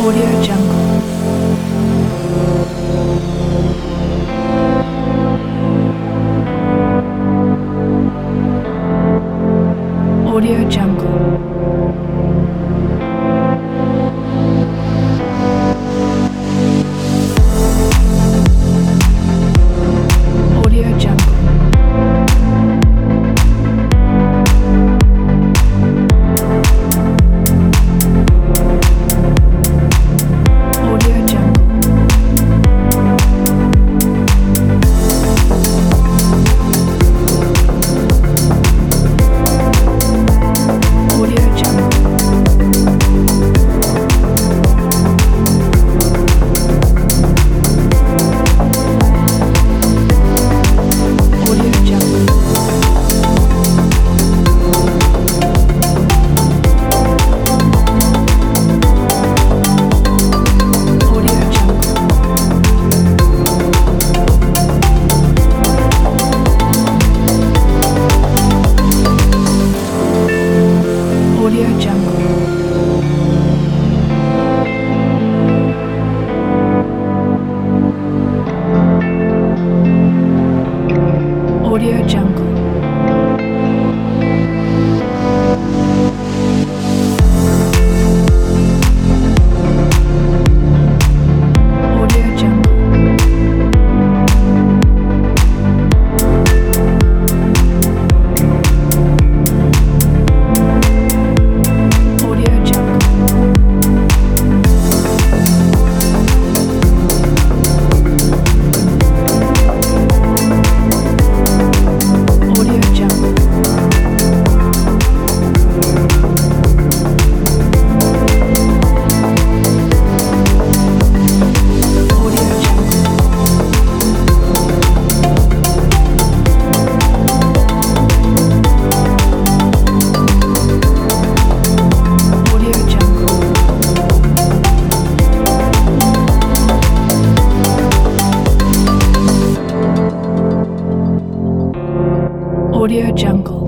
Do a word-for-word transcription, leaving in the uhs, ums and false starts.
Audio Jungle. Audio Jungle. Audio Jungle. Audio Jungle. Audio Jungle. Audio Jungle. Audio Jungle. Audio Jungle. Audio Jungle. Audio Jungle. Audio Jungle. Audio Jungle. Audio Jungle. Audio Jungle. Audio Jungle.